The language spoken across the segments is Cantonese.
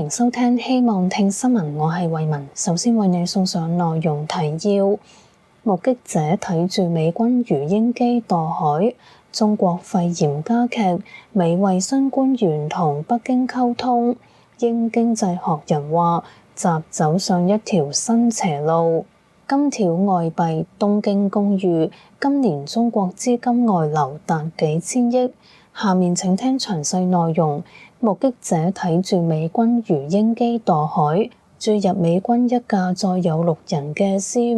迎收聽希望聽新聞，我係慧雯。首先為你送上內容提要：目擊者睇住美軍魚鷹機墮海，中國肺炎加劇，美衛生官員同北京溝通。英經濟學人話，習走上一條新邪路。金條外幣東京公寓，今年中國資金外流達幾千億。下面請聽詳細內容。目擊者睇住美軍魚鷹機墮海，注入美軍一架載有6人嘅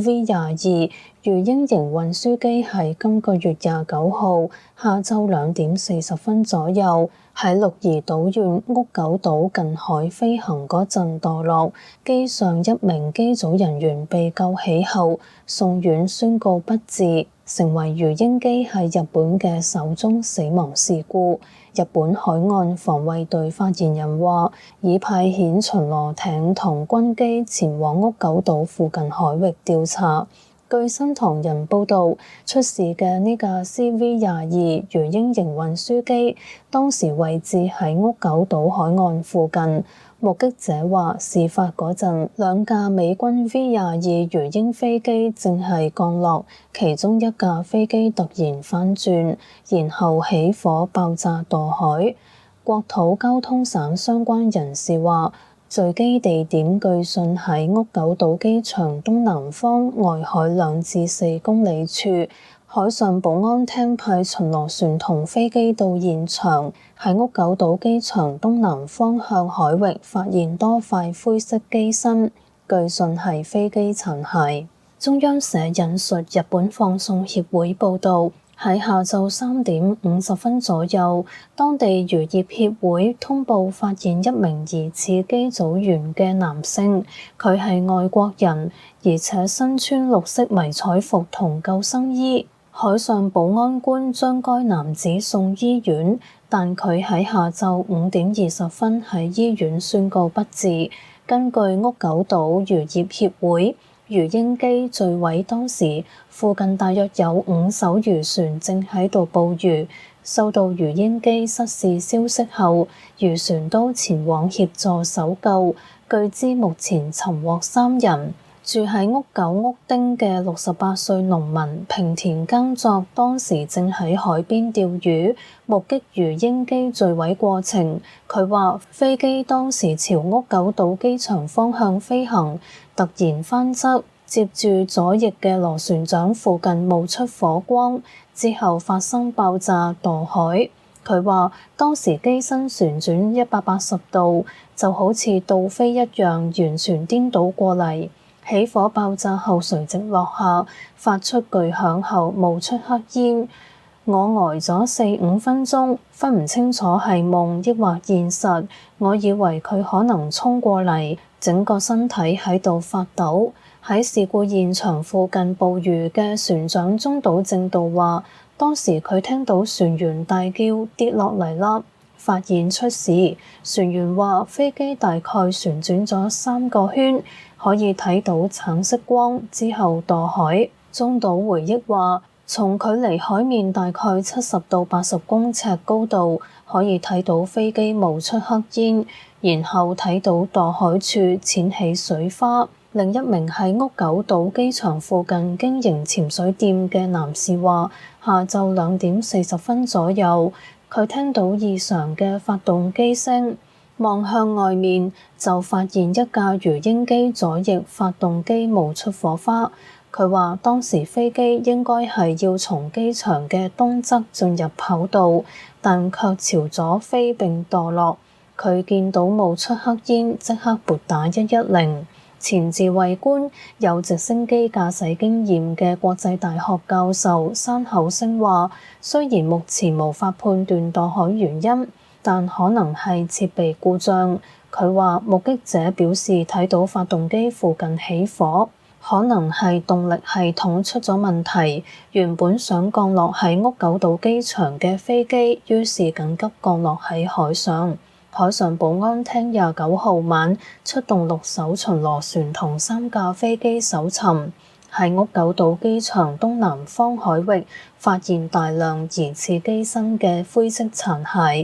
CV-22 魚鷹型運輸機喺今個月29號下晝2點40分左右喺鹿兒島縣屋久島近海飛行嗰陣墮落，機上一名機組人員被救起後送院宣告不治，成為魚鷹機喺日本嘅首宗死亡事故。日本海岸防衛隊發言人話，已派遣巡邏艇同軍機前往屋久島附近海域調查。據新唐人報導，出事嘅呢架 CV-22 魚鷹型運輸機當時位置喺屋久島海岸附近。目擊者話，事發嗰陣2架美軍 V-22 魚鷹飛機正係降落，其中一架飛機突然翻轉，然後起火爆炸墮海。國土交通省相關人士話，墜機地點據信喺屋久島機場東南方外海2至4公里處。海上保安廳派巡邏船同飛機到現場，喺屋久島機場東南方向海域發現多塊灰色機身，據信係飛機殘骸。中央社引述日本放送協會報導，喺下晝3點50分左右，當地漁業協會通報發現一名疑似機組員嘅男性，佢係外國人，而且身穿綠色迷彩服同救生衣。海上保安官將該男子送醫院，但佢喺下晝5點20分喺醫院宣告不治。根據屋久島漁業協會，魚鷹機墜毀當時，附近大約有5艘漁船正喺度捕魚。收到魚鷹機失事消息後，漁船都前往協助搜救。據知目前尋獲3人。住喺屋久屋町嘅68歲農民平田耕作當時正喺海邊釣魚，目擊魚鷹機墜毀過程。佢話飛機當時朝屋久島機場方向飛行，突然翻側，接住左翼嘅螺旋槳附近冒出火光，之後發生爆炸墮海。佢話當時機身旋轉180度，就好似倒飛一樣，完全顛倒過嚟。起火爆炸後垂直落下，發出巨響後冒出黑煙。我呆咗4-5分鐘，分唔清楚係夢抑或現實。我以為佢可能衝過嚟，整個身體喺度發抖。喺事故現場附近捕魚嘅船長中島正道話，當時佢聽到船員大叫跌落嚟啦，發現出事。船員話飛機大概旋轉咗3個圈，可以睇到橙色光，之後墮海。中島回憶話，從距離海面大概70到80公尺高度，可以睇到飛機冒出黑煙，然後睇到墮海處濺起水花。另一名喺屋久島機場附近經營潛水店嘅男士話，下晝2點40分左右，佢聽到異常嘅發動機聲，望向外面就發現一架魚鷹機左翼發動機冒出火花。佢話當時飛機應該係要從機場嘅東側進入跑道，但卻朝左飛並墮落。佢見到冒出黑煙，即刻撥打110。前自衛官有直升機駕駛經驗嘅國際大學教授山口星話，雖然目前無法判斷墮海原因，但可能係設備故障。佢話目擊者表示睇到發動機附近起火，可能係動力系統出咗問題。原本想降落喺屋久島機場嘅飛機，於是緊急降落喺海上。海上保安廳29號晚出動6艘巡邏船同3架飛機搜尋，喺屋久島機場東南方海域發現大量疑似機身嘅灰色殘骸。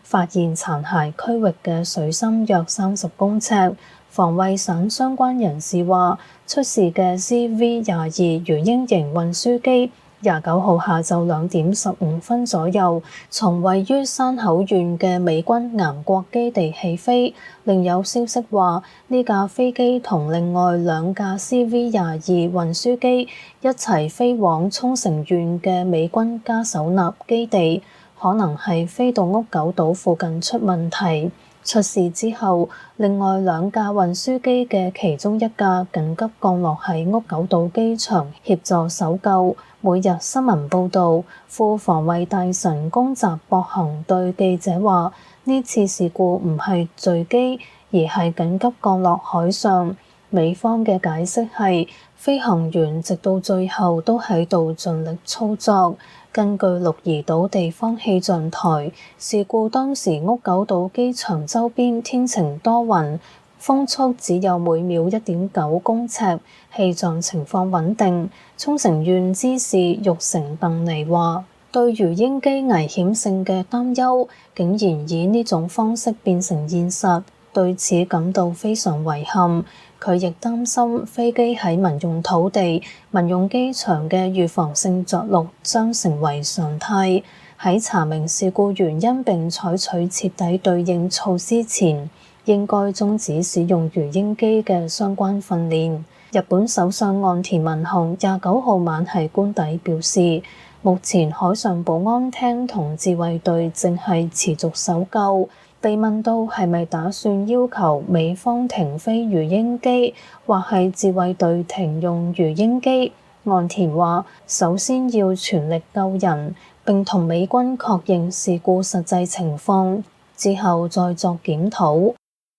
發現殘骸區域嘅水深約30公尺。防衛省相關人士話，出事嘅 CV-22魚鷹型運輸機29號下晝2點15分左右，從位於山口縣嘅美軍岩國基地起飛。另有消息話，呢架飛機同另外2架 CV-22運輸機一齊飛往沖繩縣嘅美軍嘉手納基地，可能係飛到屋久島附近出問題。出事之後，另外2架運輸機嘅其中一架緊急降落喺屋久島機場協助搜救。每日新聞報導，副防衛大臣宮澤博行對記者話：呢次事故唔係墜機，而係緊急降落海上。美方嘅解釋係，飛行員直到最後都喺度盡力操作。根據鹿兒島地方氣象台，事故當時屋久島機場周邊天晴多雲，風速只有每秒1.9公尺，氣象情況穩定。沖繩縣知事玉城鄧尼話：對魚鷹機危險性嘅擔憂，竟然以呢種方式變成現實，對此感到非常遺憾。佢亦擔心飛機喺民用土地、民用機場嘅預防性着陸將成為常態。喺查明事故原因並採取徹底對應措施前，應該終止使用魚鷹機嘅相關訓練。日本首相岸田文雄29號晚喺官邸表示，目前海上保安廳同自衛隊正係持續搜救。被問到係咪打算要求美方停飛魚鷹機，或係自衛隊停用魚鷹機，岸田話：首先要全力救人，並同美軍確認事故實際情況，之後再作檢討。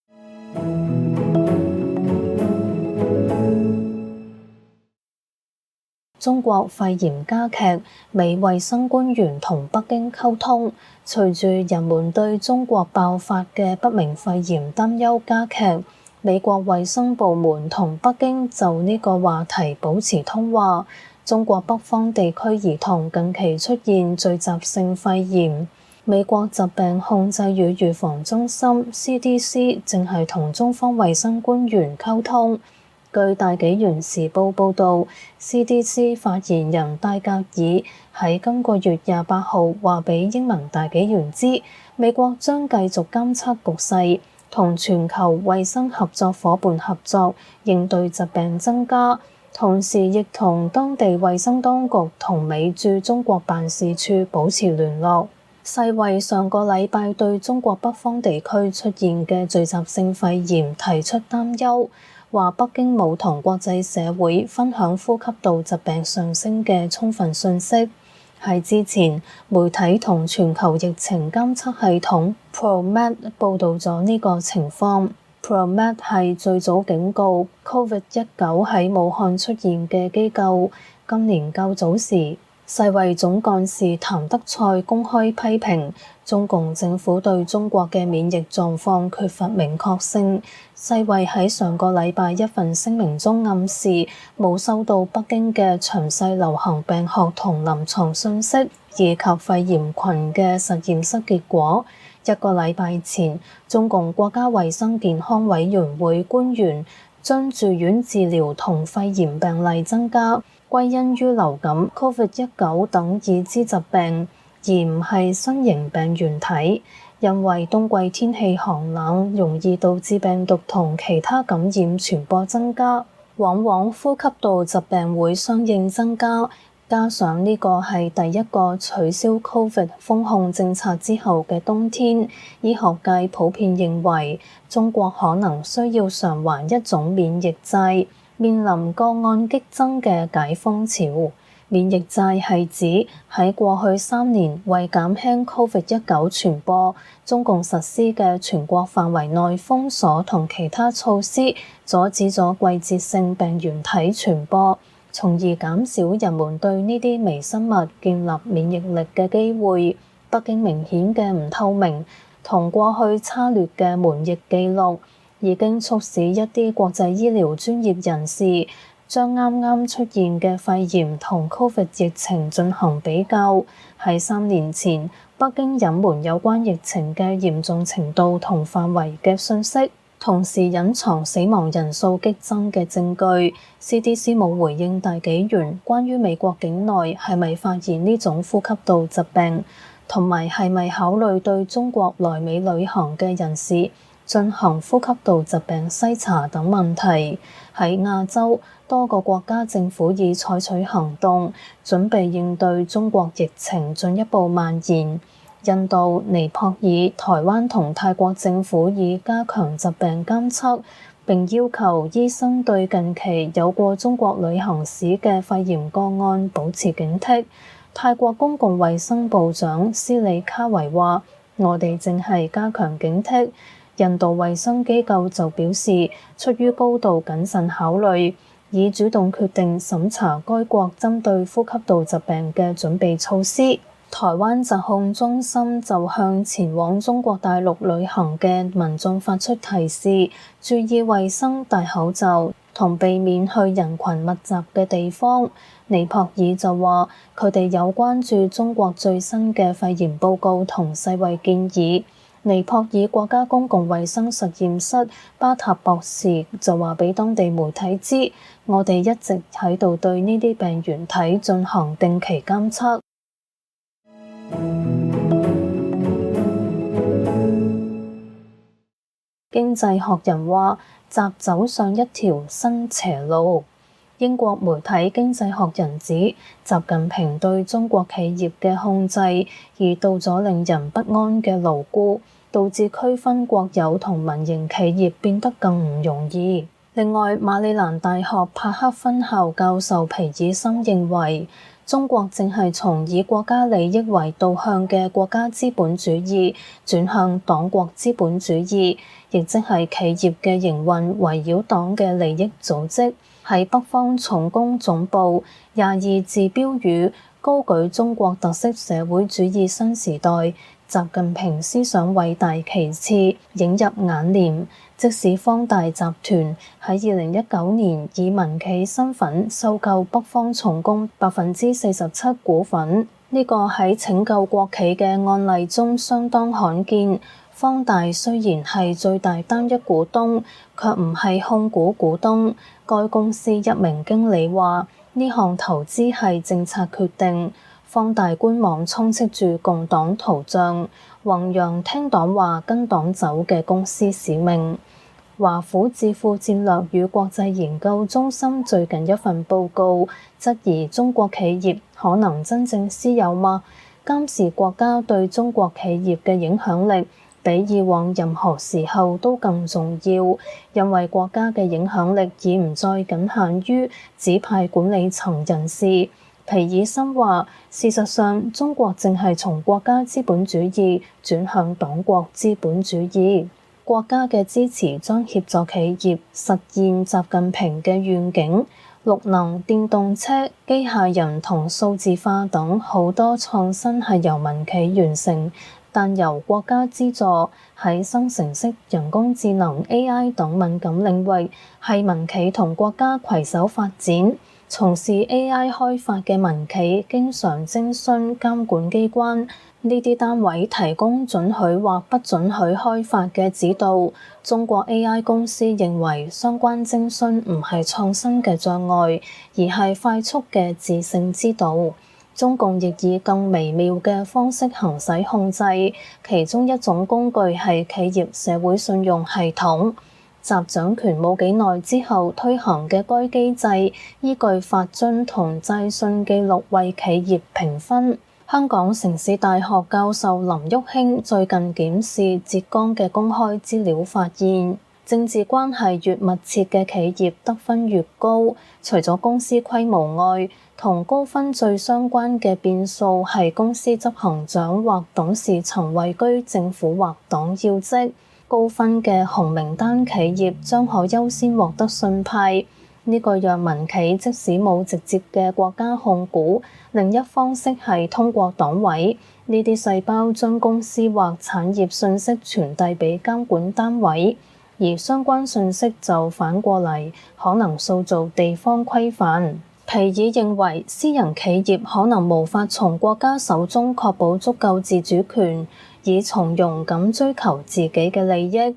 中國肺炎加劇，美衛生官員同北京溝通。隨住人們對中國爆發嘅不明肺炎擔憂加劇，美國衛生部門同北京就呢個話題保持通話。中國北方地區兒童近期出現聚集性肺炎，美國疾病控制與預防中心 CDC 正係同中方衛生官員溝通。據大紀元時報報導，CDC 發言人戴格爾喺今個月28號話俾英文大紀元知，美國將繼續監測局勢，同全球衛生合作夥伴合作，應對疾病增加，同時亦同當地衛生當局同美駐中國辦事處保持聯絡。世衛上個禮拜對中國北方地區出現嘅聚集性肺炎提出擔憂，話北京冇同國際社會分享呼吸道疾病上升嘅充分信息。喺之前，媒體同全球疫情監測系統 ProMed 報導咗呢個情況。ProMed 係最早警告 COVID-19 喺武漢出現嘅機構。今年較早時，世衛總幹事譚德塞公開批評中共政府對中國嘅免疫狀況缺乏明確性。世衛喺上個禮拜一份聲明中暗示冇收到北京嘅詳細流行病學同臨床信息，以及肺炎群嘅實驗室結果。一個禮拜前，中共國家衛生健康委員會官員將住院治療同肺炎病例增加歸因於流感、COVID-19 等已知疾病，而唔係新型病原體。因為冬季天氣寒冷，容易導致病毒同其他感染傳播增加，往往呼吸道疾病會相應增加。加上呢個係第一個取消 COVID 封控政策之後嘅冬天，醫學界普遍認為中國可能需要償還一種免疫債。面臨個案激增嘅解封潮，免疫債係指喺過去3年為減輕 COVID-19 傳播，中共實施嘅全國範圍內封鎖同其他措施，阻止咗季節性病原體傳播，從而減少人們對呢啲微生物建立免疫力嘅機會。北京明顯嘅唔透明同過去差劣嘅瞞疫記錄，已經促使一啲國際醫療專業人士將啱啱出現嘅肺炎同 Covid 疫情進行比較。喺3年前，北京隱瞞有關疫情嘅嚴重程度同範圍嘅信息，同時隱藏死亡人數激增嘅證據。CDC 冇回應大紀元關於美國境內係咪發現呢種呼吸道疾病，同埋係咪考慮對中國來美旅行嘅人士進行呼吸道疾病篩查等問題。喺亞洲，多個國家政府已採取行動，準備應對中國疫情進一步蔓延。印度、尼泊爾、台灣同泰國政府已加強疾病監測，並要求醫生對近期有過中國旅行史嘅肺炎個案保持警惕。泰國公共衛生部長斯里卡維話：我哋正係加強警惕。印度衛生機構就表示，出於高度謹慎考慮，已主動決定審查該國針對呼吸道疾病嘅準備措施。台灣疾控中心就向前往中國大陸旅行嘅民眾發出提示，注意衛生、戴口罩同避免去人群密集嘅地方。尼泊爾就話，佢哋有關注中國最新嘅肺炎報告同世衛建議。尼泊爾國家公共衛生實驗室巴塔博士就話俾當地媒體知，我哋一直喺度對呢啲病原體進行定期監測。經濟學人話，習走上一條新邪路。英國媒體《經濟學人》指，習近平對中國企業嘅控制已到咗令人不安嘅牢固，導致區分國有同民營企業變得更唔容易。另外，馬里蘭大學帕克分校教授皮爾森認為，中國正係從以國家利益為導向嘅國家資本主義轉向黨國資本主義，亦即係企業嘅營運圍繞黨嘅利益組織。喺北方重工總部，22字標語高舉中國特色社會主義新時代，習近平思想偉大旗幟映入眼簾。即使方大集團喺2019年以民企身份收購北方重工47%股份，呢個喺拯救國企嘅案例中相當罕見。方大雖然係最大單一股東，卻唔係控股股東。該公司一名經理話：呢項投資係政策決定。方大官網充斥住共黨圖像，弘揚聽黨話跟黨走嘅公司使命。華府智庫戰略與國際研究中心最近一份報告質疑中國企業可能真正私有嗎？監視國家對中國企業嘅影響力比以往任何時候都更重要，因為國家嘅影響力已唔再僅限於指派管理層人士。皮爾森話：事實上，中國正係從國家資本主義轉向黨國資本主義。國家嘅支持將協助企業實現習近平嘅願景，綠能、電動車、機械人同數字化等好多創新係由民企完成，但由國家資助。喺生成式人工智能 AI 等敏感領域，係民企同國家攜手發展。從事 AI 開發嘅民企經常徵詢監管機關，呢啲單位提供准許或不准許開發嘅指導。中國 AI 公司認為相關徵詢唔係創新嘅障礙，而係快速嘅自性之道。中共亦以更微妙嘅方式行使控制，其中一種工具係企業社會信用系統。習掌權冇幾耐之後推行嘅該機制，依據發津同債信記錄為企業評分。香港城市大學教授林旭興最近檢視浙江嘅公開資料，發現政治關係越密切嘅企業得分越高。除咗公司規模外，同高分最相關嘅變數係公司執行長或董事層位居政府或黨要職。高分嘅紅名單企業將可優先獲得信派，呢個讓民企即使冇直接嘅國家控股，另一方式係通過黨委，呢啲細胞將公司或產業信息傳遞俾監管單位。 而相關信息就反過嚟可能塑造地方規範。皮爾認為，私人企業可能無法從國家手中確保足夠自主權，以從容咁追求自己嘅利益。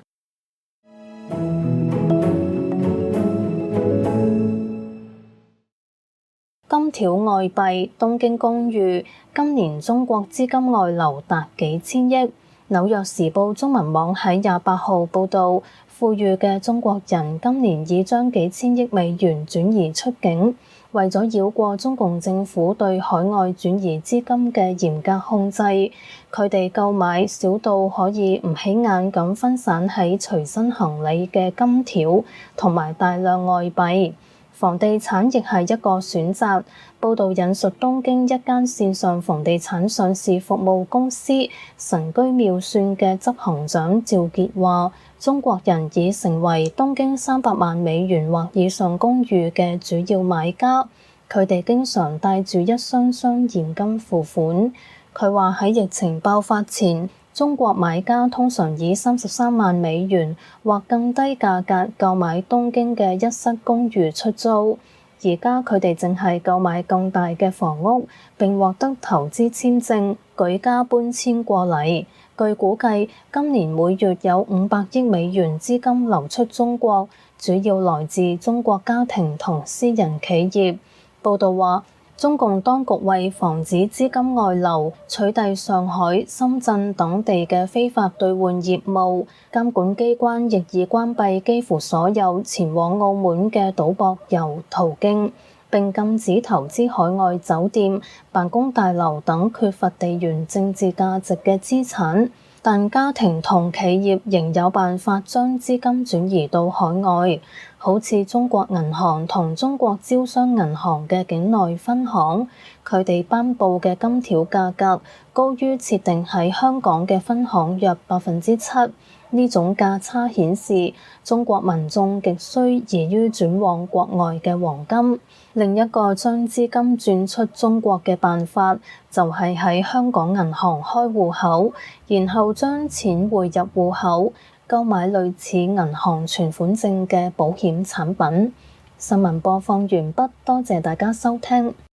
金條外幣，東京公寓，今年中國資金外流達幾千億。紐約時報中文網喺28號報導，富裕嘅中國人今年已將幾千億美元轉移出境。為咗繞過中共政府對海外轉移資金嘅嚴格控制，佢哋購買少到可以唔起眼咁分散喺隨身行李嘅金條同埋大量外幣。房地產亦係一個選擇。報導引述東京一間線上房地產上市服務公司神居妙算嘅執行長趙傑話：中國人已成為東京300萬美元或以上公寓嘅主要買家，佢哋經常帶住一箱箱現金付款。佢話喺疫情爆發前，中國買家通常以33萬美元或更低價格購買東京嘅一室公寓出租，而家佢哋淨係購買更大嘅房屋並獲得投資簽證，舉家搬遷過嚟。據估計，今年每月有500億美元資金流出中國，主要來自中國家庭同私人企業。報導話，中共當局為防止資金外流，取締上海、深圳等地嘅非法兌換業務，監管機關亦已關閉幾乎所有前往澳門嘅賭博遊途徑，並禁止投資海外酒店、辦公大樓等缺乏地緣政治價值嘅資產。但家庭同企業仍有辦法將資金轉移到海外，好似中國銀行同中國招商銀行嘅境內分行，佢哋頒布嘅金條價格高於設定喺香港嘅分行約7%。呢種價差顯示中國民眾極需宜於轉往國外嘅黃金。另一個將資金轉出中國嘅辦法，就係喺香港銀行開戶口，然後將錢匯入戶口，購買類似銀行存款證嘅保險產品。新聞播放完畢，多謝大家收聽。